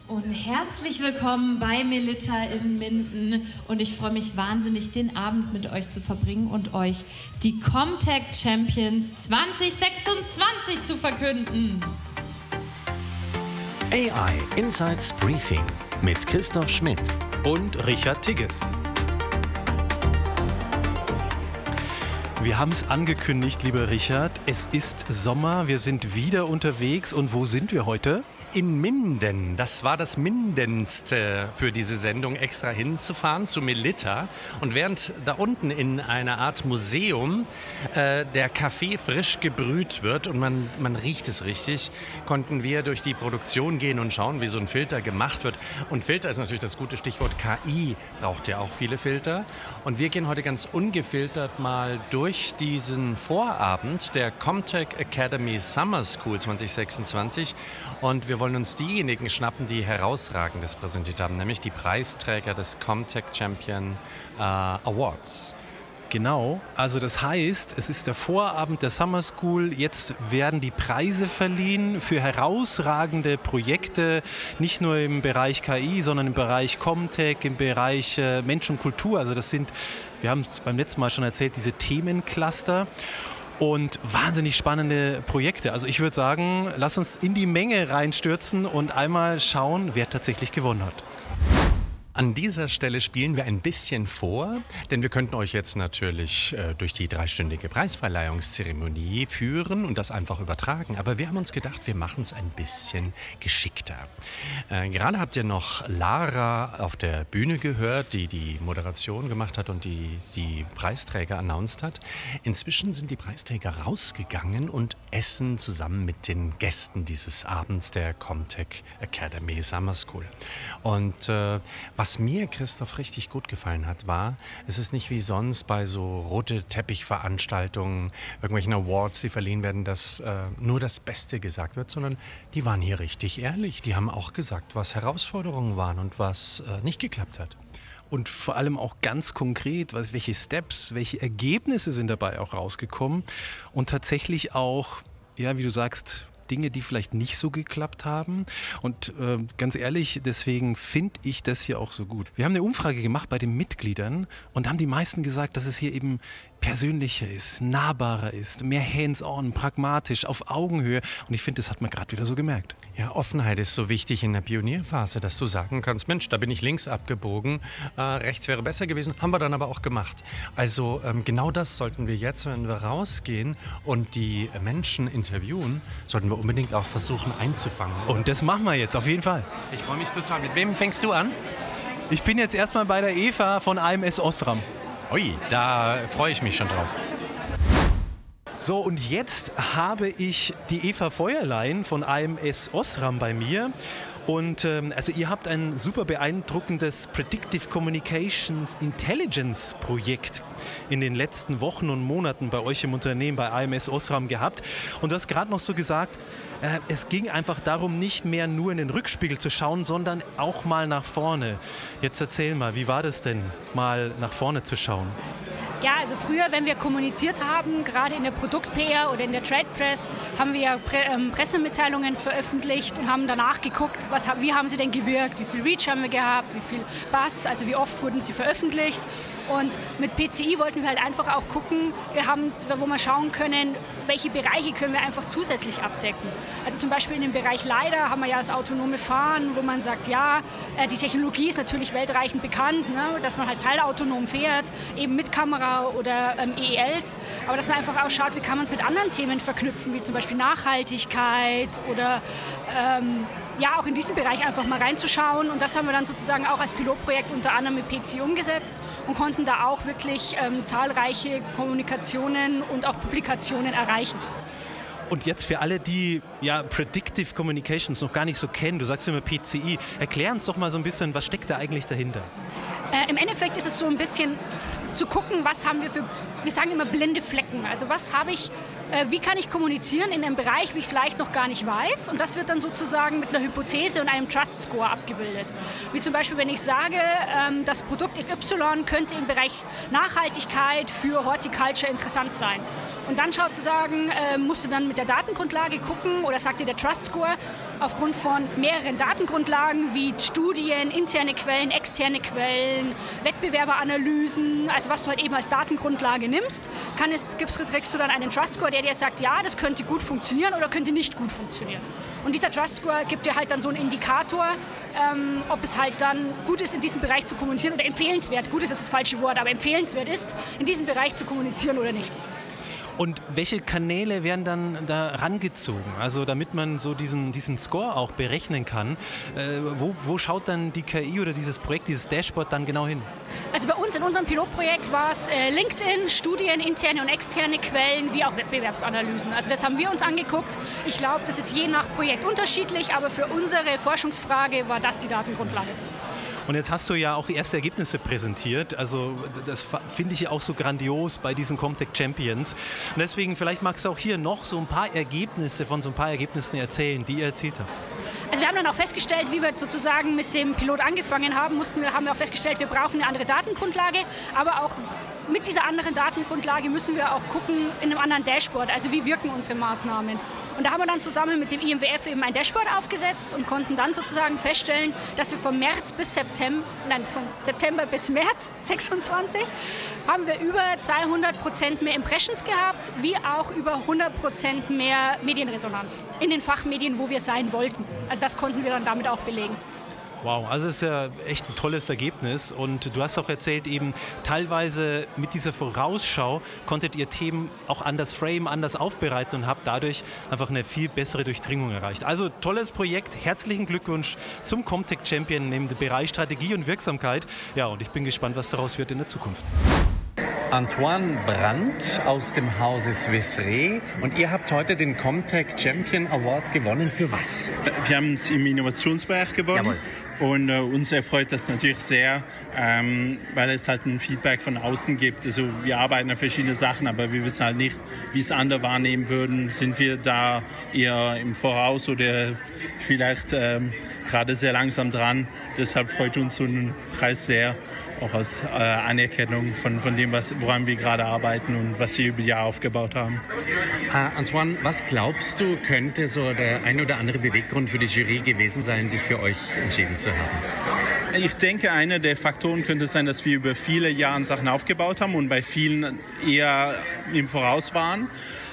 Und herzlich willkommen bei Melitta in Minden und ich freue mich wahnsinnig, den Abend mit euch zu verbringen und euch die Comtech Champions 2026 zu verkünden. AI Insights Briefing mit Christoph Schmidt und Richard Tigges. Wir haben es angekündigt, lieber Richard, es ist Sommer, wir sind wieder unterwegs und wo sind wir heute? In Minden. Das war das Mindenste für diese Sendung, extra hinzufahren zu Melitta. Und während da unten in einer Art Museum der Kaffee frisch gebrüht wird und man riecht es richtig, konnten wir durch die Produktion gehen und schauen, wie so ein Filter gemacht wird. Und Filter ist natürlich das gute Stichwort. KI braucht ja auch viele Filter. Und wir gehen heute ganz ungefiltert mal durch diesen Vorabend der Comtech Academy Summer School 2026. Und wir wollen uns diejenigen schnappen, die Herausragendes präsentiert haben, nämlich die Preisträger des Comtech Champion Awards. Genau, also das heißt, es ist der Vorabend der Summer School. Jetzt werden die Preise verliehen für herausragende Projekte, nicht nur im Bereich KI, sondern im Bereich Comtech, im Bereich Mensch und Kultur. Also das sind, wir haben es beim letzten Mal schon erzählt, diese Themencluster. Und wahnsinnig spannende Projekte. Also ich würde sagen, lass uns in die Menge reinstürzen und einmal schauen, wer tatsächlich gewonnen hat. An dieser Stelle spielen wir ein bisschen vor, denn wir könnten euch jetzt natürlich durch die 3-stündige Preisverleihungszeremonie führen und das einfach übertragen. Aber wir haben uns gedacht, wir machen es ein bisschen geschickter. Gerade habt ihr noch Lara auf der Bühne gehört, die die Moderation gemacht hat und die Preisträger announced hat. Inzwischen sind die Preisträger rausgegangen und essen zusammen mit den Gästen dieses Abends der Comtech Academy Summer School. Und was mir, Christoph, richtig gut gefallen hat, war, es ist nicht wie sonst bei so rote Teppichveranstaltungen, irgendwelchen Awards, die verliehen werden, dass nur das Beste gesagt wird, sondern die waren hier richtig ehrlich. Die haben auch gesagt, was Herausforderungen waren und was nicht geklappt hat. Und vor allem auch ganz konkret, welche Steps, welche Ergebnisse sind dabei auch rausgekommen und tatsächlich auch, ja, wie du sagst, Dinge, die vielleicht nicht so geklappt haben. Und ganz ehrlich, deswegen finde ich das hier auch so gut. Wir haben eine Umfrage gemacht bei den Mitgliedern und haben die meisten gesagt, dass es hier eben persönlicher ist, nahbarer ist, mehr hands-on, pragmatisch, auf Augenhöhe. Und ich finde, das hat man gerade wieder so gemerkt. Ja, Offenheit ist so wichtig in der Pionierphase, dass du sagen kannst, Mensch, da bin ich links abgebogen, rechts wäre besser gewesen, haben wir dann aber auch gemacht. Also genau das sollten wir jetzt, wenn wir rausgehen und die Menschen interviewen, sollten wir unbedingt auch versuchen einzufangen. Und das machen wir jetzt, auf jeden Fall. Ich freue mich total. Mit wem fängst du an? Ich bin jetzt erstmal bei der Eva von AMS Osram. Ui, da freue ich mich schon drauf. So, und jetzt habe ich die Eva Feuerlein von AMS Osram bei mir. Und also ihr habt ein super beeindruckendes Predictive Communications Intelligence Projekt in den letzten Wochen und Monaten bei euch im Unternehmen, bei AMS Osram gehabt. Und du hast gerade noch so gesagt, es ging einfach darum, nicht mehr nur in den Rückspiegel zu schauen, sondern auch mal nach vorne. Jetzt erzähl mal, wie war das denn, mal nach vorne zu schauen? Ja, also früher, wenn wir kommuniziert haben, gerade in der Produkt-PR oder in der Trade Press, haben wir Pressemitteilungen veröffentlicht und haben danach geguckt, wie haben sie denn gewirkt, wie viel Reach haben wir gehabt, wie viel Buzz, also wie oft wurden sie veröffentlicht. Und mit PCI wollten wir halt einfach auch gucken, wo wir schauen können, welche Bereiche können wir einfach zusätzlich abdecken. Also zum Beispiel in dem Bereich LiDAR haben wir ja das autonome Fahren, wo man sagt, ja, die Technologie ist natürlich weltreichend bekannt, ne, dass man halt teilautonom fährt, eben mit Kamera oder EELs, aber dass man einfach auch schaut, wie kann man es mit anderen Themen verknüpfen, wie zum Beispiel Nachhaltigkeit oder ja, auch in diesen Bereich einfach mal reinzuschauen. Und das haben wir dann sozusagen auch als Pilotprojekt unter anderem mit PCI umgesetzt und konnten da auch wirklich zahlreiche Kommunikationen und auch Publikationen erreichen. Und jetzt für alle, die ja Predictive Communications noch gar nicht so kennen, du sagst immer PCI, erklär uns doch mal so ein bisschen, was steckt da eigentlich dahinter? Im Endeffekt ist es so ein bisschen zu gucken, was haben wir für, wir sagen immer blinde Flecken. Also was habe ich wie kann ich kommunizieren in einem Bereich, wie ich es vielleicht noch gar nicht weiß. Und das wird dann sozusagen mit einer Hypothese und einem Trust Score abgebildet. Wie zum Beispiel, wenn ich sage, das Produkt XY könnte im Bereich Nachhaltigkeit für Horticulture interessant sein. Und dann musst du dann mit der Datengrundlage gucken oder sagt dir der Trust Score aufgrund von mehreren Datengrundlagen wie Studien, interne Quellen, externe Quellen, Wettbewerberanalysen, also was du halt eben als Datengrundlage nimmst, kriegst du dann einen Trust Score, der dir sagt, ja, das könnte gut funktionieren oder könnte nicht gut funktionieren. Und dieser Trust Score gibt dir halt dann so einen Indikator, ob es halt dann gut ist, in diesem Bereich zu kommunizieren oder empfehlenswert, gut ist das falsche Wort, aber empfehlenswert ist, in diesem Bereich zu kommunizieren oder nicht. Und welche Kanäle werden dann da rangezogen? Also damit man so diesen Score auch berechnen kann, wo schaut dann die KI oder dieses Projekt, dieses Dashboard dann genau hin? Also bei uns in unserem Pilotprojekt war es LinkedIn, Studien, interne und externe Quellen, wie auch Wettbewerbsanalysen. Also das haben wir uns angeguckt. Ich glaube, das ist je nach Projekt unterschiedlich, aber für unsere Forschungsfrage war das die Datengrundlage. Und jetzt hast du ja auch erste Ergebnisse präsentiert. Also das finde ich ja auch so grandios bei diesen Comtech Champions. Und deswegen, vielleicht magst du auch hier noch so ein paar Ergebnissen erzählen, die ihr erzielt habt. Also wir haben dann auch festgestellt, wie wir sozusagen mit dem Pilot angefangen haben, haben wir auch festgestellt, wir brauchen eine andere Datengrundlage, aber auch mit dieser anderen Datengrundlage müssen wir auch gucken in einem anderen Dashboard, also wie wirken unsere Maßnahmen. Und da haben wir dann zusammen mit dem IMWF eben ein Dashboard aufgesetzt und konnten dann sozusagen feststellen, dass wir von September bis März 26 haben wir über 200% mehr Impressions gehabt, wie auch über 100% mehr Medienresonanz in den Fachmedien, wo wir sein wollten. Also das konnten wir dann damit auch belegen. Wow, also es ist ja echt ein tolles Ergebnis und du hast auch erzählt, eben teilweise mit dieser Vorausschau konntet ihr Themen auch anders framen, anders aufbereiten und habt dadurch einfach eine viel bessere Durchdringung erreicht. Also tolles Projekt, herzlichen Glückwunsch zum Comtech Champion im Bereich Strategie und Wirksamkeit. Ja, und ich bin gespannt, was daraus wird in der Zukunft. Antoine Brandt aus dem Hause Swiss Re und ihr habt heute den Comtech Champion Award gewonnen. Für was? Wir haben es im Innovationsbereich gewonnen. Jawohl. Und uns erfreut das natürlich sehr, weil es halt ein Feedback von außen gibt. Also wir arbeiten an verschiedene Sachen, aber wir wissen halt nicht, wie es andere wahrnehmen würden. Sind wir da eher im Voraus oder vielleicht gerade sehr langsam dran? Deshalb freut uns so ein Preis sehr, auch als Anerkennung von dem, woran wir gerade arbeiten und was wir über die Jahre aufgebaut haben. Antoine, was glaubst du, könnte so der ein oder andere Beweggrund für die Jury gewesen sein, sich für euch entschieden zu haben? Ich denke, einer der Faktoren könnte sein, dass wir über viele Jahre Sachen aufgebaut haben und bei vielen eher im Voraus waren.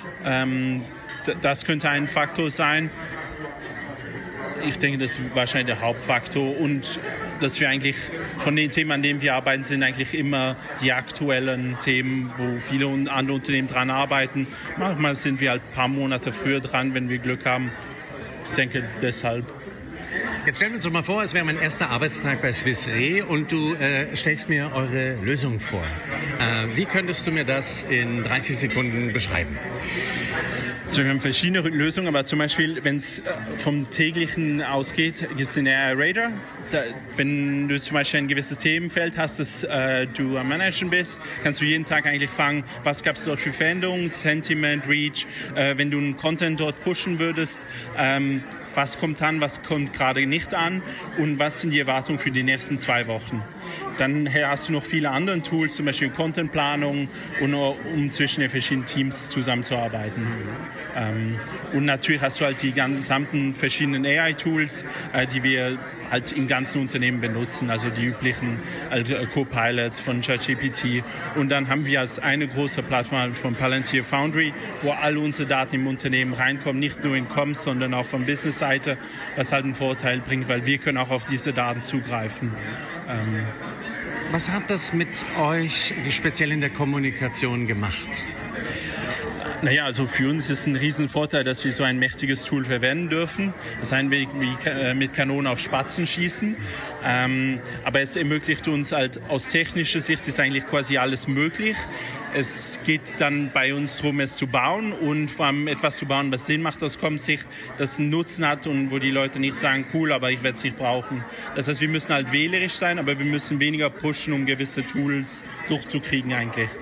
Das könnte ein Faktor sein. Ich denke, das ist wahrscheinlich der Hauptfaktor und dass wir eigentlich von den Themen, an denen wir arbeiten, sind eigentlich immer die aktuellen Themen, wo viele andere Unternehmen dran arbeiten. Manchmal sind wir halt ein paar Monate früher dran, wenn wir Glück haben. Ich denke deshalb. Jetzt stellen wir uns doch mal vor, es wäre mein erster Arbeitstag bei Swiss Re und du stellst mir eure Lösung vor. Wie könntest du mir das in 30 Sekunden beschreiben? Also wir haben verschiedene Lösungen, aber zum Beispiel, wenn es vom täglichen ausgeht, gibt es den AI Radar. Wenn du zum Beispiel ein gewisses Themenfeld hast, das du am Managen bist, kannst du jeden Tag eigentlich fragen, was gab es dort für Veränderungen, Sentiment, Reach, wenn du einen Content dort pushen würdest, was kommt an, was kommt gerade nicht an und was sind die Erwartungen für die nächsten 2 Wochen. Dann hast du noch viele andere Tools, zum Beispiel Contentplanung, um zwischen den verschiedenen Teams zusammenzuarbeiten. Und natürlich hast du halt die gesamten verschiedenen AI-Tools, die wir halt im ganzen Unternehmen benutzen, also die üblichen Copilots von ChatGPT. Und dann haben wir als eine große Plattform von Palantir Foundry, wo alle unsere Daten im Unternehmen reinkommen, nicht nur in Comms, sondern auch von Business-Seite, was halt einen Vorteil bringt, weil wir können auch auf diese Daten zugreifen. Was hat das mit euch speziell in der Kommunikation gemacht? Naja, also für uns ist ein Riesenvorteil, dass wir so ein mächtiges Tool verwenden dürfen. Das ist ein Weg wie mit Kanonen auf Spatzen schießen. Aber es ermöglicht uns halt aus technischer Sicht ist eigentlich quasi alles möglich. Es geht dann bei uns darum, es zu bauen und vor allem etwas zu bauen, was Sinn macht aus Comsicht, das einen Nutzen hat und wo die Leute nicht sagen, cool, aber ich werde es nicht brauchen. Das heißt, wir müssen halt wählerisch sein, aber wir müssen weniger pushen, um gewisse Tools durchzukriegen eigentlich.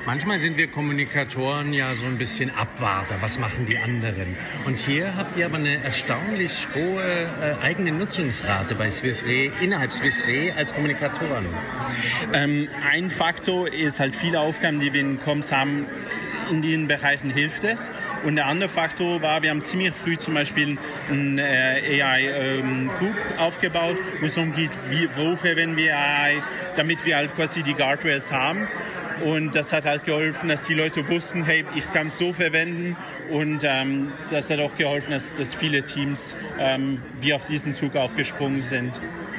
Manchmal sind wir Kommunikatoren ja so ein bisschen Abwarter, was machen die anderen? Und hier habt ihr aber eine erstaunlich hohe eigene Nutzungsrate bei Swiss Re, innerhalb Swiss Re als Kommunikatoren. Ein Faktor ist halt viele Aufgaben, die wir in Comms haben, in den Bereichen hilft es. Und der andere Faktor war, wir haben ziemlich früh zum Beispiel ein AI-Group aufgebaut, wo es darum geht, wo verwenden wir AI, damit wir halt quasi die Guardrails haben. Und das hat halt geholfen, dass die Leute wussten, hey, ich kann es so verwenden. Und das hat auch geholfen, dass viele Teams wie auf diesen Zug aufgesprungen sind.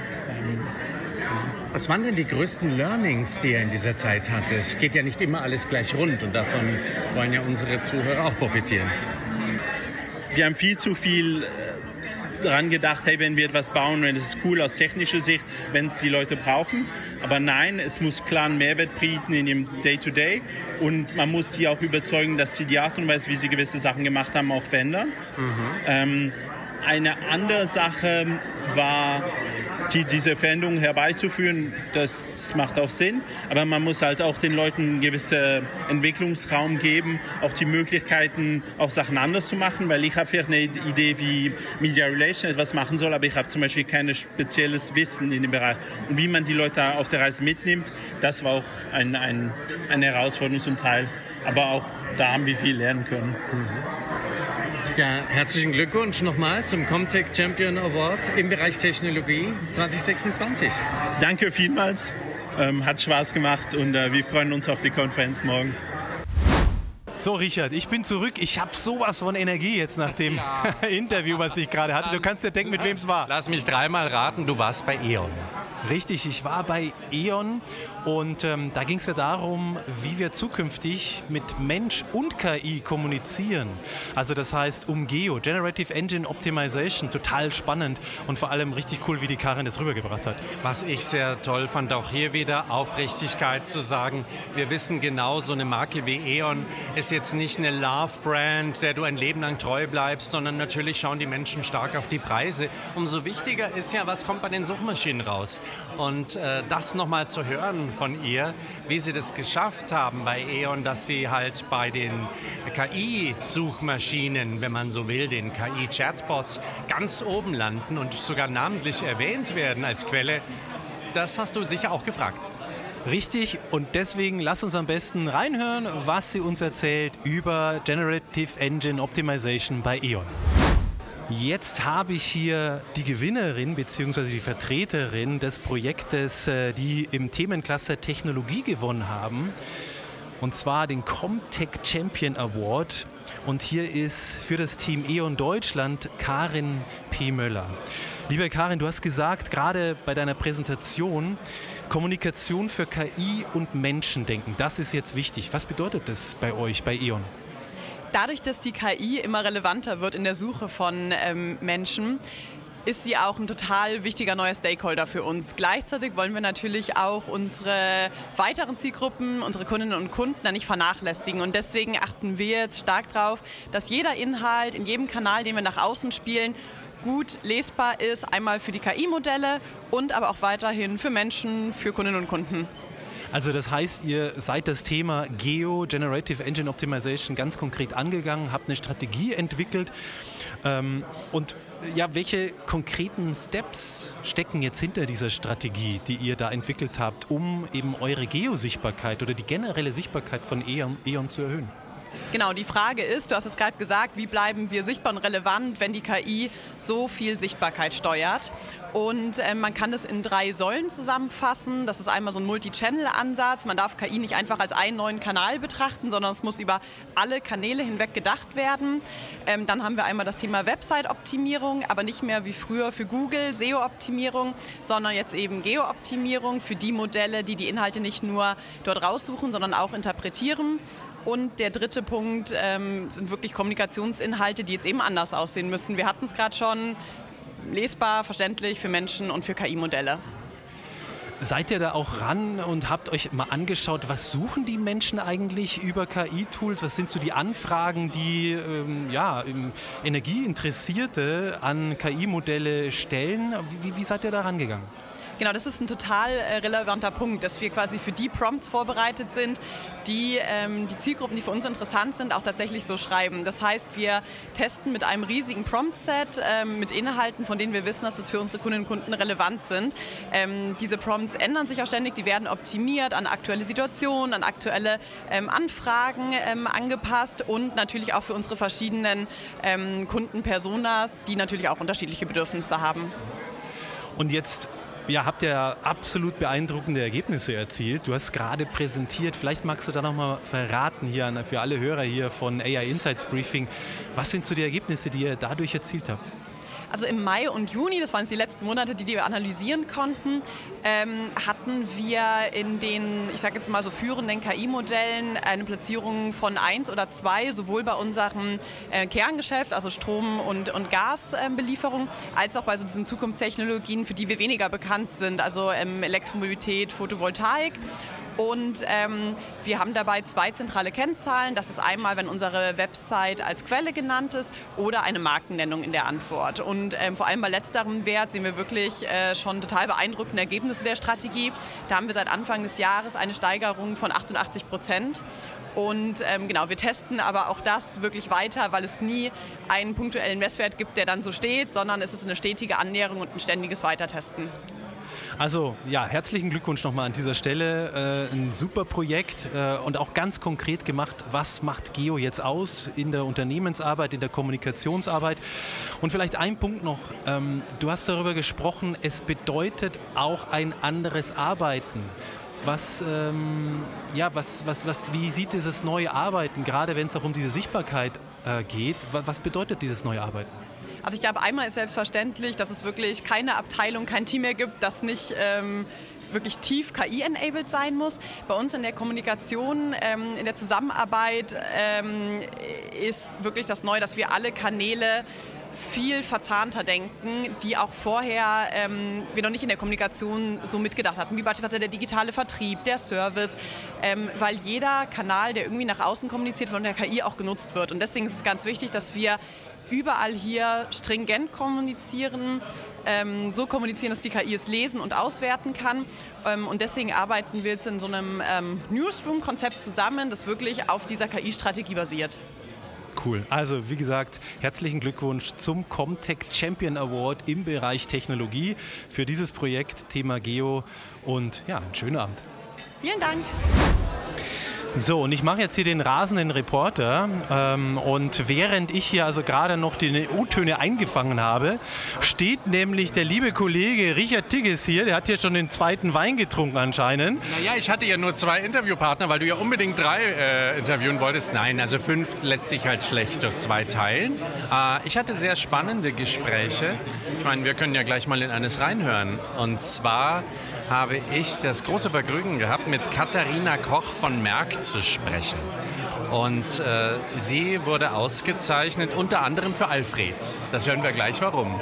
Was waren denn die größten Learnings, die ihr in dieser Zeit hattet? Es geht ja nicht immer alles gleich rund und davon wollen ja unsere Zuhörer auch profitieren. Wir haben viel zu viel daran gedacht, hey, wenn wir etwas bauen, dann ist es cool aus technischer Sicht, wenn es die Leute brauchen. Aber nein, es muss klar einen Mehrwert bieten in dem Day-to-Day und man muss sie auch überzeugen, dass sie die Art und Weise, wie sie gewisse Sachen gemacht haben, auch verändern. Eine andere Sache war, diese Veränderungen herbeizuführen. Das macht auch Sinn, aber man muss halt auch den Leuten einen gewissen Entwicklungsraum geben, auch die Möglichkeiten, auch Sachen anders zu machen, weil ich habe vielleicht eine Idee, wie Media Relation etwas machen soll, aber ich habe zum Beispiel kein spezielles Wissen in dem Bereich. Und wie man die Leute auf der Reise mitnimmt, das war auch eine Herausforderung zum Teil, aber auch da haben wir viel lernen können. Ja, herzlichen Glückwunsch nochmal zum Comtech Champion Award im Bereich Technologie 2026. Danke vielmals, hat Spaß gemacht und wir freuen uns auf die Konferenz morgen. So, Richard, ich bin zurück. Ich habe sowas von Energie jetzt nach dem Interview, was ich gerade hatte. Du kannst dir denken, mit wem es war. Lass mich dreimal raten, du warst bei E.ON. Richtig, ich war bei E.ON und da ging es ja darum, wie wir zukünftig mit Mensch und KI kommunizieren. Also das heißt Geo, Generative Engine Optimization, total spannend und vor allem richtig cool, wie die Karin das rübergebracht hat. Was ich sehr toll fand, auch hier wieder Aufrichtigkeit zu sagen. Wir wissen genau, so eine Marke wie E.ON ist jetzt nicht eine Love-Brand, der du ein Leben lang treu bleibst, sondern natürlich schauen die Menschen stark auf die Preise. Umso wichtiger ist ja, was kommt bei den Suchmaschinen raus. Und das nochmal zu hören von ihr, wie sie das geschafft haben bei E.ON, dass sie halt bei den KI-Suchmaschinen, wenn man so will, den KI-Chatbots ganz oben landen und sogar namentlich erwähnt werden als Quelle, das hast du sicher auch gefragt. Richtig, und deswegen lass uns am besten reinhören, was sie uns erzählt über Generative Engine Optimization bei E.ON. Jetzt habe ich hier die Gewinnerin bzw. die Vertreterin des Projektes, die im Themencluster Technologie gewonnen haben, und zwar den Comtech Champion Award. Und hier ist für das Team E.ON Deutschland Karin P. Möller. Liebe Karin, du hast gesagt, gerade bei deiner Präsentation, Kommunikation für KI und Menschendenken, das ist jetzt wichtig. Was bedeutet das bei euch, bei E.ON? Dadurch, dass die KI immer relevanter wird in der Suche von Menschen, ist sie auch ein total wichtiger neuer Stakeholder für uns. Gleichzeitig wollen wir natürlich auch unsere weiteren Zielgruppen, unsere Kundinnen und Kunden da nicht vernachlässigen. Und deswegen achten wir jetzt stark darauf, dass jeder Inhalt in jedem Kanal, den wir nach außen spielen, gut lesbar ist. Einmal für die KI-Modelle und aber auch weiterhin für Menschen, für Kundinnen und Kunden. Also das heißt, ihr seid das Thema Geo, Generative Engine Optimization, ganz konkret angegangen, habt eine Strategie entwickelt. Und ja, welche konkreten Steps stecken jetzt hinter dieser Strategie, die ihr da entwickelt habt, um eben eure Geo-Sichtbarkeit oder die generelle Sichtbarkeit von E.ON zu erhöhen? Genau, die Frage ist, du hast es gerade gesagt, wie bleiben wir sichtbar und relevant, wenn die KI so viel Sichtbarkeit steuert? Und man kann das in 3 Säulen zusammenfassen. Das ist einmal so ein Multi-Channel-Ansatz. Man darf KI nicht einfach als einen neuen Kanal betrachten, sondern es muss über alle Kanäle hinweg gedacht werden. Dann haben wir einmal das Thema Website-Optimierung, aber nicht mehr wie früher für Google, SEO-Optimierung, sondern jetzt eben Geo-Optimierung für die Modelle, die die Inhalte nicht nur dort raussuchen, sondern auch interpretieren. Und der dritte Punkt sind wirklich Kommunikationsinhalte, die jetzt eben anders aussehen müssen. Wir hatten es gerade schon, lesbar, verständlich für Menschen und für KI-Modelle. Seid ihr da auch ran und habt euch mal angeschaut, was suchen die Menschen eigentlich über KI-Tools? Was sind so die Anfragen, die Energieinteressierte an KI-Modelle stellen? Wie seid ihr da rangegangen? Genau, das ist ein total relevanter Punkt, dass wir quasi für die Prompts vorbereitet sind, die die Zielgruppen, die für uns interessant sind, auch tatsächlich so schreiben. Das heißt, wir testen mit einem riesigen Prompt-Set mit Inhalten, von denen wir wissen, dass es für unsere Kundinnen und Kunden relevant sind. Diese Prompts ändern sich auch ständig, die werden optimiert an aktuelle Situationen, an aktuelle Anfragen angepasst und natürlich auch für unsere verschiedenen Kundenpersonas, die natürlich auch unterschiedliche Bedürfnisse haben. Und jetzt habt ihr absolut beeindruckende Ergebnisse erzielt. Du hast gerade präsentiert. Vielleicht magst du da nochmal verraten hier für alle Hörer hier von AI Insights Briefing. Was sind so die Ergebnisse, die ihr dadurch erzielt habt? Also im Mai und Juni, das waren jetzt die letzten Monate, die wir analysieren konnten, hatten wir in den, ich sage jetzt mal so führenden KI-Modellen eine Platzierung von 1 oder 2, sowohl bei unserem Kerngeschäft, also Strom- und Gasbelieferung, als auch bei so diesen Zukunftstechnologien, für die wir weniger bekannt sind, also Elektromobilität, Photovoltaik. Und wir haben dabei 2 zentrale Kennzahlen. Das ist einmal, wenn unsere Website als Quelle genannt ist oder eine Markennennung in der Antwort. Und vor allem bei letzterem Wert sehen wir wirklich schon total beeindruckende Ergebnisse der Strategie. Da haben wir seit Anfang des Jahres eine Steigerung von 88%. Und genau, wir testen aber auch das wirklich weiter, weil es nie einen punktuellen Messwert gibt, der dann so steht, sondern es ist eine stetige Annäherung und ein ständiges Weitertesten. Also ja, herzlichen Glückwunsch nochmal an dieser Stelle. Ein super Projekt und auch ganz konkret gemacht, was macht Geo jetzt aus in der Unternehmensarbeit, in der Kommunikationsarbeit. Und vielleicht ein Punkt noch, du hast darüber gesprochen, es bedeutet auch ein anderes Arbeiten. Wie sieht dieses neue Arbeiten, gerade wenn es auch um diese Sichtbarkeit geht, was bedeutet dieses neue Arbeiten? Also ich glaube, einmal ist selbstverständlich, dass es wirklich keine Abteilung, kein Team mehr gibt, das nicht wirklich tief KI-enabled sein muss. Bei uns in der Kommunikation, in der Zusammenarbeit ist wirklich das Neue, dass wir alle Kanäle viel verzahnter denken, die auch vorher wir noch nicht in der Kommunikation so mitgedacht hatten, wie beispielsweise der digitale Vertrieb, der Service, weil jeder Kanal, der irgendwie nach außen kommuniziert, von der KI auch genutzt wird. Und deswegen ist es ganz wichtig, dass wir überall hier stringent kommunizieren, so kommunizieren, dass die KI es lesen und auswerten kann. Und deswegen arbeiten wir jetzt in so einem Newsroom-Konzept zusammen, das wirklich auf dieser KI-Strategie basiert. Cool. Also wie gesagt, herzlichen Glückwunsch zum Comtech Champion Award im Bereich Technologie für dieses Projekt Thema Geo und ja, einen schönen Abend. Vielen Dank. So, und ich mache jetzt hier den rasenden Reporter und während ich hier also gerade noch die U-Töne eingefangen habe, steht nämlich der liebe Kollege Richard Tigges hier, der hat hier schon den 2. Wein getrunken anscheinend. Naja, ich hatte ja nur 2 Interviewpartner, weil du ja unbedingt 3 interviewen wolltest. Nein, also 5 lässt sich halt schlecht durch 2 teilen. Ich hatte sehr spannende Gespräche. Ich meine, wir können ja gleich mal in eines reinhören. Und zwar habe ich das große Vergnügen gehabt, mit Katharina Koch von Merck zu sprechen. Und sie wurde ausgezeichnet, unter anderem für Alfred. Das hören wir gleich, warum.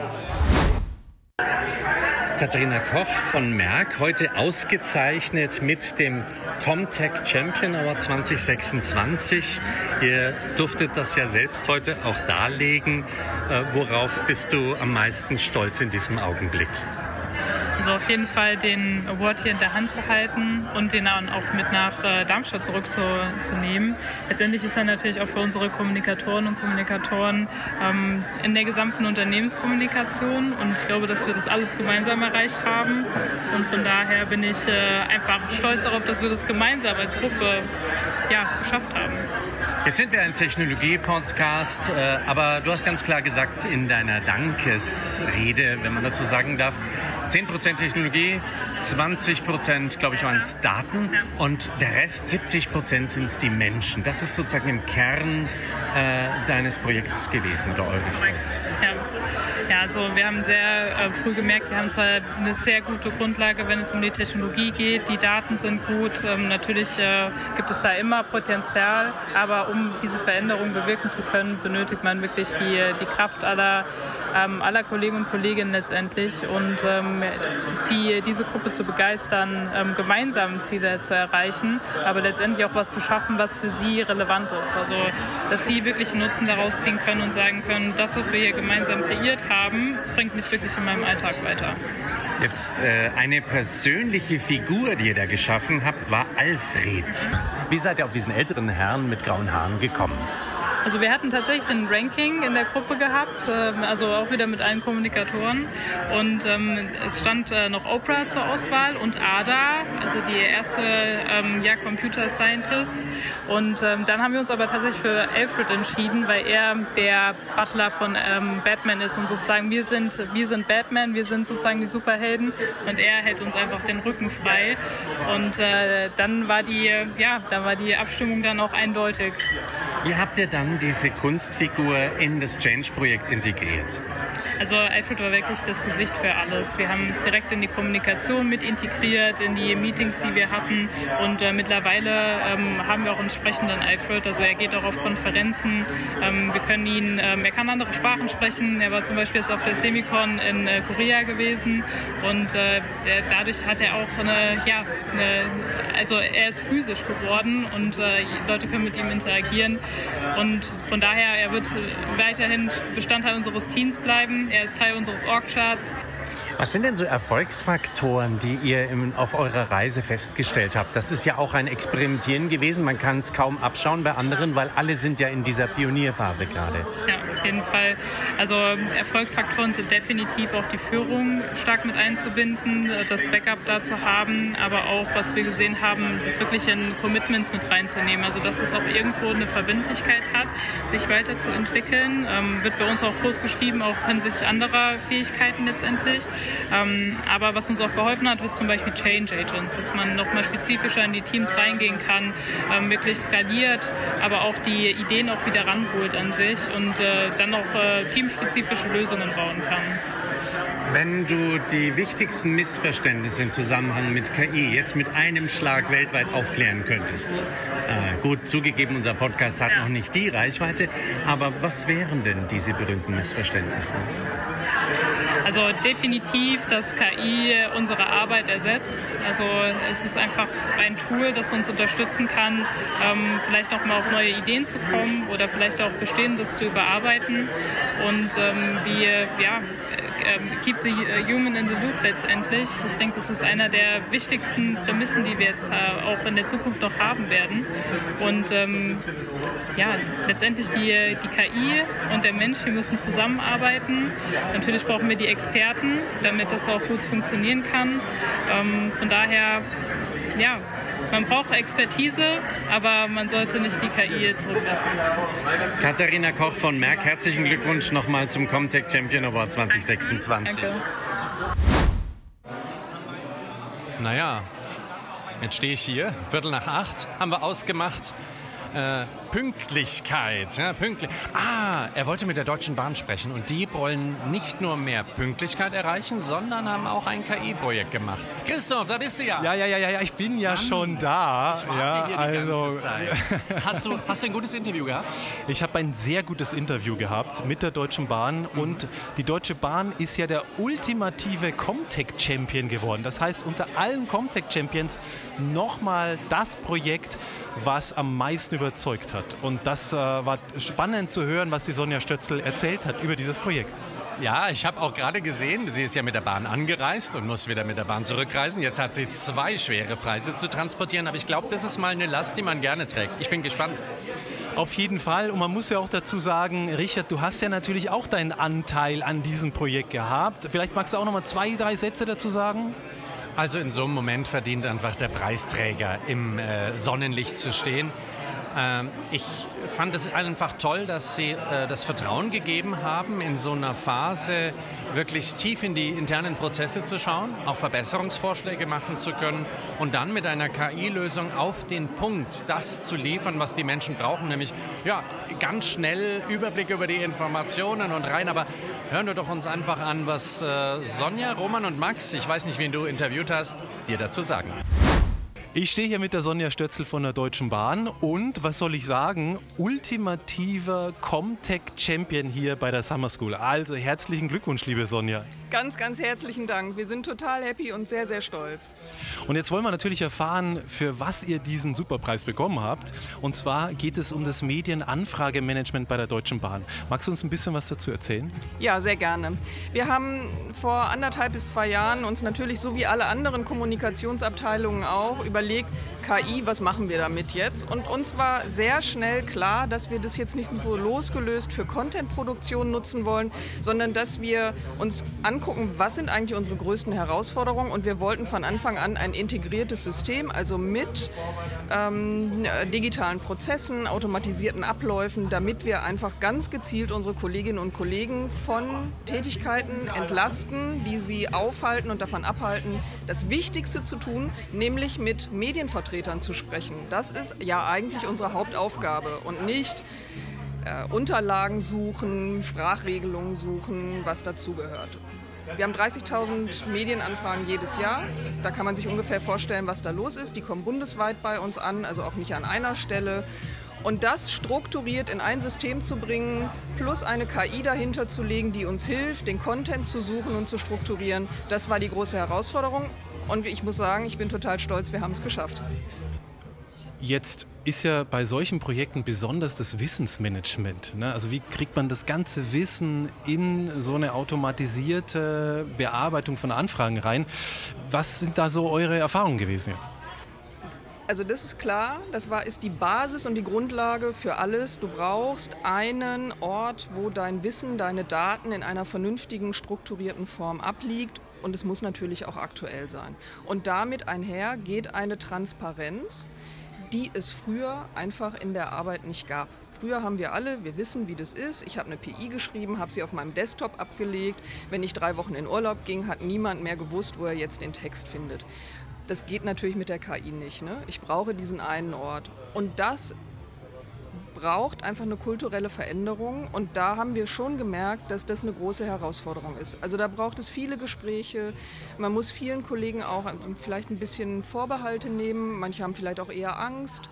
Katharina Koch von Merck, heute ausgezeichnet mit dem Comtech Champion Award 2026. Ihr durftet das ja selbst heute auch darlegen. Worauf bist du am meisten stolz in diesem Augenblick? Also auf jeden Fall den Award hier in der Hand zu halten und den dann auch mit nach Darmstadt zurückzunehmen. Letztendlich ist er natürlich auch für unsere Kommunikatoren und Kommunikatoren in der gesamten Unternehmenskommunikation, und ich glaube, dass wir das alles gemeinsam erreicht haben, und von daher bin ich einfach stolz darauf, dass wir das gemeinsam als Gruppe geschafft haben. Jetzt sind wir ein Technologie-Podcast, aber du hast ganz klar gesagt in deiner Dankesrede, wenn man das so sagen darf, 10% Technologie, 20%, glaube ich, waren es Daten, und der Rest, 70%, sind es die Menschen. Das ist sozusagen im Kern deines Projekts gewesen oder eures Projekts. Ja, also wir haben sehr früh gemerkt, wir haben zwar eine sehr gute Grundlage, wenn es um die Technologie geht, die Daten sind gut, natürlich gibt es da immer Potenzial, aber um diese Veränderung bewirken zu können, benötigt man wirklich die Kraft aller Kollegen und Kolleginnen letztendlich, und diese Gruppe zu begeistern, gemeinsam Ziele zu erreichen, aber letztendlich auch was zu schaffen, was für sie relevant ist. Also dass sie wirklich einen Nutzen daraus ziehen können und sagen können, das, was wir hier gemeinsam kreiert haben, bringt mich wirklich in meinem Alltag weiter. Jetzt eine persönliche Figur, die ihr da geschaffen habt, war Alfred. Wie seid ihr auf diesen älteren Herrn mit grauen Haaren gekommen? Also wir hatten tatsächlich ein Ranking in der Gruppe gehabt, also auch wieder mit allen Kommunikatoren. Und es stand noch Oprah zur Auswahl und Ada, also die erste Computer Scientist. Und dann haben wir uns aber tatsächlich für Alfred entschieden, weil er der Butler von Batman ist und sozusagen wir sind Batman, wir sind sozusagen die Superhelden und er hält uns einfach den Rücken frei. Und dann war die Abstimmung dann auch eindeutig. Wie habt ihr dann diese Kunstfigur in das Change-Projekt integriert? Also Alfred war wirklich das Gesicht für alles. Wir haben es direkt in die Kommunikation mit integriert, in die Meetings, die wir hatten. Und mittlerweile haben wir auch einen sprechenden Alfred. Also er geht auch auf Konferenzen. Wir können ihn, er kann andere Sprachen sprechen. Er war zum Beispiel jetzt auf der Semicon in Korea gewesen. Und dadurch hat er auch also er ist physisch geworden und Leute können mit ihm interagieren. Und von daher, er wird weiterhin Bestandteil unseres Teams bleiben. Er ist Teil unseres Org-Charts. Was sind denn so Erfolgsfaktoren, die ihr auf eurer Reise festgestellt habt? Das ist ja auch ein Experimentieren gewesen. Man kann es kaum abschauen bei anderen, weil alle sind ja in dieser Pionierphase gerade. Ja, auf jeden Fall. Also Erfolgsfaktoren sind definitiv auch die Führung stark mit einzubinden, das Backup da zu haben, aber auch, was wir gesehen haben, das wirklich in Commitments mit reinzunehmen. Also dass es auch irgendwo eine Verbindlichkeit hat, sich weiterzuentwickeln. Wird bei uns auch groß geschrieben, auch hinsichtlich anderer Fähigkeiten letztendlich. Aber was uns auch geholfen hat, ist zum Beispiel Change Agents, dass man nochmal spezifischer in die Teams reingehen kann, wirklich skaliert, aber auch die Ideen auch wieder ranholt an sich und dann auch teamspezifische Lösungen bauen kann. Wenn du die wichtigsten Missverständnisse im Zusammenhang mit KI jetzt mit einem Schlag weltweit aufklären könntest, gut, zugegeben, unser Podcast hat noch nicht die Reichweite, aber was wären denn diese berühmten Missverständnisse? Also definitiv, dass KI unsere Arbeit ersetzt. Also es ist einfach ein Tool, das uns unterstützen kann, vielleicht auch mal auf neue Ideen zu kommen oder vielleicht auch Bestehendes zu überarbeiten. Und keep the human in the loop letztendlich. Ich denke, das ist einer der wichtigsten Prämissen, die wir jetzt auch in der Zukunft noch haben werden. Und letztendlich die KI und der Mensch, die müssen zusammenarbeiten. Natürlich brauchen wir die Experten, damit das auch gut funktionieren kann. Von daher, ja, man braucht Expertise, aber man sollte nicht die KI zurücklassen. Katharina Koch von Merck, herzlichen Glückwunsch nochmal zum Comtech Champion Award 2026. Danke. Naja, jetzt stehe ich hier, 7:45, haben wir ausgemacht. Pünktlichkeit. Ja, er wollte mit der Deutschen Bahn sprechen und die wollen nicht nur mehr Pünktlichkeit erreichen, sondern haben auch ein KI-Projekt gemacht. Christoph, da bist du ja. Ja, ich bin ja schon da. Ich warte hier die ganze Zeit. Hast du ein gutes Interview gehabt? Ich habe ein sehr gutes Interview gehabt mit der Deutschen Bahn und die Deutsche Bahn ist ja der ultimative Comtech-Champion geworden. Das heißt, unter allen Comtech-Champions nochmal das Projekt, was am meisten überzeugt hat. Und das war spannend zu hören, was die Sonja Stötzl erzählt hat über dieses Projekt. Ja, ich habe auch gerade gesehen, sie ist ja mit der Bahn angereist und muss wieder mit der Bahn zurückreisen. Jetzt hat sie 2 schwere Preise zu transportieren, aber ich glaube, das ist mal eine Last, die man gerne trägt. Ich bin gespannt. Auf jeden Fall. Und man muss ja auch dazu sagen, Richard, du hast ja natürlich auch deinen Anteil an diesem Projekt gehabt. Vielleicht magst du auch noch mal 2, 3 Sätze dazu sagen? Also in so einem Moment verdient einfach der Preisträger, im Sonnenlicht zu stehen. Ich fand es einfach toll, dass Sie das Vertrauen gegeben haben, in so einer Phase wirklich tief in die internen Prozesse zu schauen, auch Verbesserungsvorschläge machen zu können und dann mit einer KI-Lösung auf den Punkt das zu liefern, was die Menschen brauchen, nämlich ganz schnell Überblick über die Informationen und rein. Aber hören wir doch uns einfach an, was Sonja, Roman und Max, ich weiß nicht, wen du interviewt hast, dir dazu sagen. Ich stehe hier mit der Sonja Stötzl von der Deutschen Bahn und, was soll ich sagen, ultimativer Comtech-Champion hier bei der Summer School. Also herzlichen Glückwunsch, liebe Sonja. Ganz, ganz herzlichen Dank. Wir sind total happy und sehr, sehr stolz. Und jetzt wollen wir natürlich erfahren, für was ihr diesen Superpreis bekommen habt. Und zwar geht es um das Medienanfragemanagement bei der Deutschen Bahn. Magst du uns ein bisschen was dazu erzählen? Ja, sehr gerne. Wir haben vor 1,5 bis 2 Jahren uns natürlich, so wie alle anderen Kommunikationsabteilungen auch, überlegt, KI, was machen wir damit jetzt? Und uns war sehr schnell klar, dass wir das jetzt nicht so losgelöst für Contentproduktion nutzen wollen, sondern dass wir uns angucken, was sind eigentlich unsere größten Herausforderungen. Und wir wollten von Anfang an ein integriertes System, also mit digitalen Prozessen, automatisierten Abläufen, damit wir einfach ganz gezielt unsere Kolleginnen und Kollegen von Tätigkeiten entlasten, die sie aufhalten und davon abhalten, das Wichtigste zu tun, nämlich mit Medienvertretern zu sprechen. Das ist ja eigentlich unsere Hauptaufgabe und nicht Unterlagen suchen, Sprachregelungen suchen, was dazugehört. Wir haben 30.000 Medienanfragen jedes Jahr. Da kann man sich ungefähr vorstellen, was da los ist. Die kommen bundesweit bei uns an, also auch nicht an einer Stelle. Und das strukturiert in ein System zu bringen, plus eine KI dahinter zu legen, die uns hilft, den Content zu suchen und zu strukturieren, das war die große Herausforderung. Und ich muss sagen, ich bin total stolz, wir haben es geschafft. Jetzt ist ja bei solchen Projekten besonders das Wissensmanagement. Ne? Also wie kriegt man das ganze Wissen in so eine automatisierte Bearbeitung von Anfragen rein? Was sind da so eure Erfahrungen gewesen jetzt? Also das ist klar, ist die Basis und die Grundlage für alles. Du brauchst einen Ort, wo dein Wissen, deine Daten in einer vernünftigen, strukturierten Form abliegt. Und es muss natürlich auch aktuell sein. Und damit einher geht eine Transparenz, die es früher einfach in der Arbeit nicht gab. Früher haben wir wissen, wie das ist. Ich habe eine PI geschrieben, habe sie auf meinem Desktop abgelegt. Wenn ich 3 Wochen in Urlaub ging, hat niemand mehr gewusst, wo er jetzt den Text findet. Das geht natürlich mit der KI nicht. Ne? Ich brauche diesen einen Ort. Und das braucht einfach eine kulturelle Veränderung. Und da haben wir schon gemerkt, dass das eine große Herausforderung ist. Also da braucht es viele Gespräche. Man muss vielen Kollegen auch vielleicht ein bisschen Vorbehalte nehmen. Manche haben vielleicht auch eher Angst.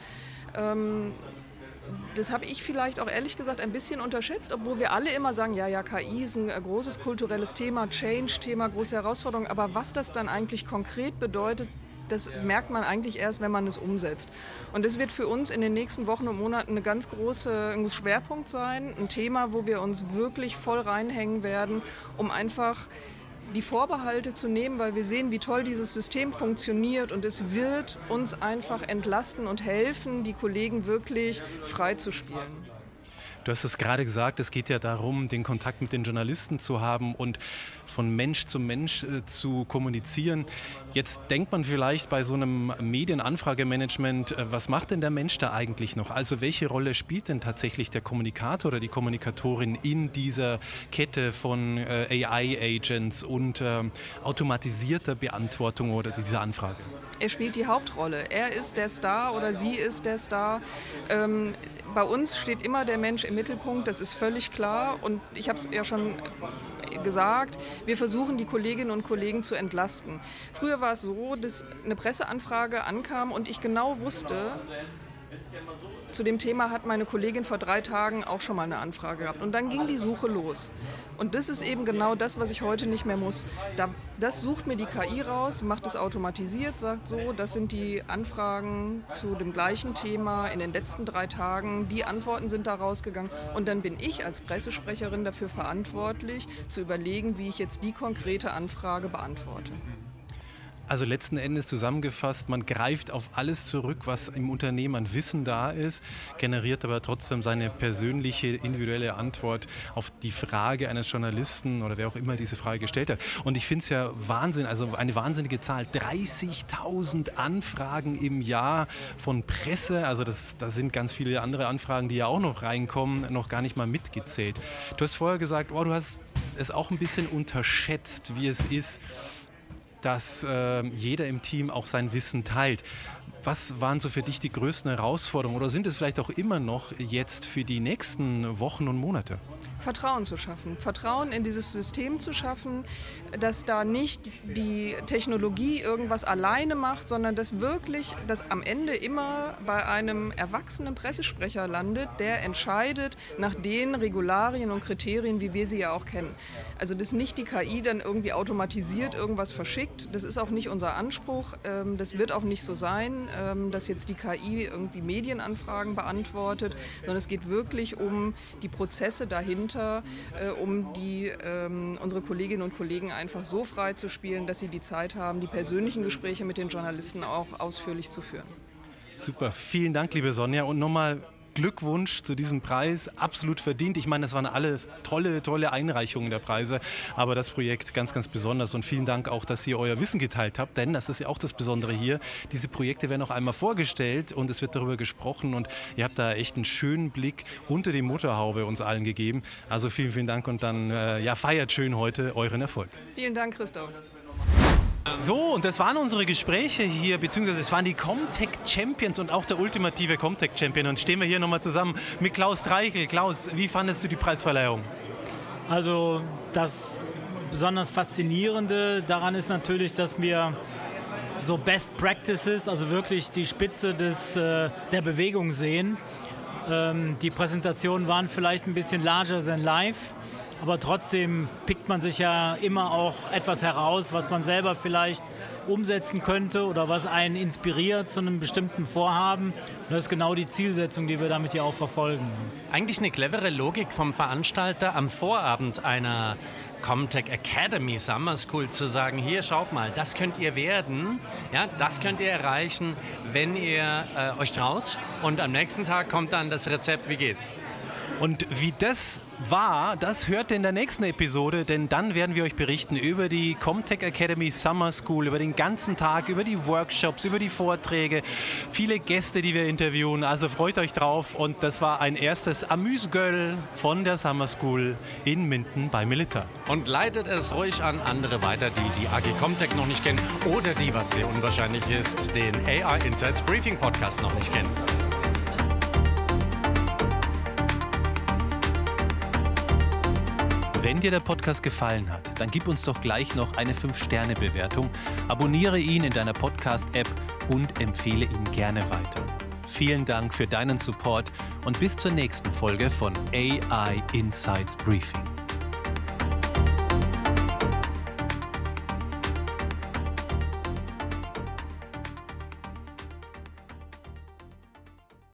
Das habe ich vielleicht auch ehrlich gesagt ein bisschen unterschätzt, obwohl wir alle immer sagen, ja, KI ist ein großes kulturelles Thema, Change-Thema, große Herausforderung. Aber was das dann eigentlich konkret bedeutet, das merkt man eigentlich erst, wenn man es umsetzt. Und das wird für uns in den nächsten Wochen und Monaten ein Schwerpunkt sein, ein Thema, wo wir uns wirklich voll reinhängen werden, um einfach die Vorbehalte zu nehmen, weil wir sehen, wie toll dieses System funktioniert und es wird uns einfach entlasten und helfen, die Kollegen wirklich frei zu spielen. Du hast es gerade gesagt, es geht ja darum, den Kontakt mit den Journalisten zu haben und von Mensch zu Mensch zu kommunizieren. Jetzt denkt man vielleicht bei so einem Medienanfragemanagement, was macht denn der Mensch da eigentlich noch? Also welche Rolle spielt denn tatsächlich der Kommunikator oder die Kommunikatorin in dieser Kette von AI-Agents und automatisierter Beantwortung oder dieser Anfrage? Er spielt die Hauptrolle. Er ist der Star oder sie ist der Star. Bei uns steht immer der Mensch im Mittelpunkt, das ist völlig klar. Und ich habe es ja schon gesagt, wir versuchen, die Kolleginnen und Kollegen zu entlasten. Früher war es so, dass eine Presseanfrage ankam und ich genau wusste, zu dem Thema hat meine Kollegin vor 3 Tagen auch schon mal eine Anfrage gehabt. Und dann ging die Suche los. Und das ist eben genau das, was ich heute nicht mehr muss. Das sucht mir die KI raus, macht es automatisiert, sagt so, das sind die Anfragen zu dem gleichen Thema in den letzten 3 Tagen. Die Antworten sind da rausgegangen. Und dann bin ich als Pressesprecherin dafür verantwortlich, zu überlegen, wie ich jetzt die konkrete Anfrage beantworte. Also letzten Endes zusammengefasst, man greift auf alles zurück, was im Unternehmen an Wissen da ist, generiert aber trotzdem seine persönliche, individuelle Antwort auf die Frage eines Journalisten oder wer auch immer diese Frage gestellt hat. Und ich finde es ja Wahnsinn, also eine wahnsinnige Zahl, 30.000 Anfragen im Jahr von Presse, also da sind ganz viele andere Anfragen, die ja auch noch reinkommen, noch gar nicht mal mitgezählt. Du hast vorher gesagt, du hast es auch ein bisschen unterschätzt, wie es ist, dass jeder im Team auch sein Wissen teilt. Was waren so für dich die größten Herausforderungen oder sind es vielleicht auch immer noch jetzt für die nächsten Wochen und Monate? Vertrauen zu schaffen, Vertrauen in dieses System zu schaffen, dass da nicht die Technologie irgendwas alleine macht, sondern dass wirklich das am Ende immer bei einem erwachsenen Pressesprecher landet, der entscheidet nach den Regularien und Kriterien, wie wir sie ja auch kennen. Also dass nicht die KI dann irgendwie automatisiert irgendwas verschickt, das ist auch nicht unser Anspruch, das wird auch nicht so sein, dass jetzt die KI irgendwie Medienanfragen beantwortet, sondern es geht wirklich um die Prozesse dahinter, um unsere Kolleginnen und Kollegen einfach so frei zu spielen, dass sie die Zeit haben, die persönlichen Gespräche mit den Journalisten auch ausführlich zu führen. Super, vielen Dank, liebe Sonja. Und nochmal Glückwunsch zu diesem Preis, absolut verdient. Ich meine, das waren alles tolle Einreichungen der Preise, aber das Projekt ganz, ganz besonders und vielen Dank auch, dass ihr euer Wissen geteilt habt, denn das ist ja auch das Besondere hier. Diese Projekte werden auch einmal vorgestellt und es wird darüber gesprochen und ihr habt da echt einen schönen Blick unter die Motorhaube uns allen gegeben. Also vielen Dank und dann feiert schön heute euren Erfolg. Vielen Dank, Christoph. So, und das waren unsere Gespräche hier, beziehungsweise das waren die Comtech Champions und auch der ultimative Comtech Champion. Und stehen wir hier nochmal zusammen mit Klaus Dreichel. Klaus, wie fandest du die Preisverleihung? Also das besonders Faszinierende daran ist natürlich, dass wir so Best Practices, also wirklich die Spitze der Bewegung sehen. Die Präsentationen waren vielleicht ein bisschen larger than life. Aber trotzdem pickt man sich ja immer auch etwas heraus, was man selber vielleicht umsetzen könnte oder was einen inspiriert zu einem bestimmten Vorhaben. Und das ist genau die Zielsetzung, die wir damit hier auch verfolgen. Eigentlich eine clevere Logik vom Veranstalter am Vorabend einer Comtech Academy Summer School zu sagen, hier schaut mal, das könnt ihr werden, ja, das könnt ihr erreichen, wenn ihr euch traut. Und am nächsten Tag kommt dann das Rezept, wie geht's? Und wie das war, das hört ihr in der nächsten Episode, denn dann werden wir euch berichten über die Comtech Academy Summer School, über den ganzen Tag, über die Workshops, über die Vorträge, viele Gäste, die wir interviewen. Also freut euch drauf und das war ein erstes Amüsgöl von der Summer School in Minden bei Melitta. Und leitet es ruhig an andere weiter, die AG Comtech noch nicht kennen oder die, was sehr unwahrscheinlich ist, den AI Insights Briefing Podcast noch nicht kennen. Wenn dir der Podcast gefallen hat, dann gib uns doch gleich noch eine 5-Sterne-Bewertung, abonniere ihn in deiner Podcast-App und empfehle ihn gerne weiter. Vielen Dank für deinen Support und bis zur nächsten Folge von AI Insights Briefing.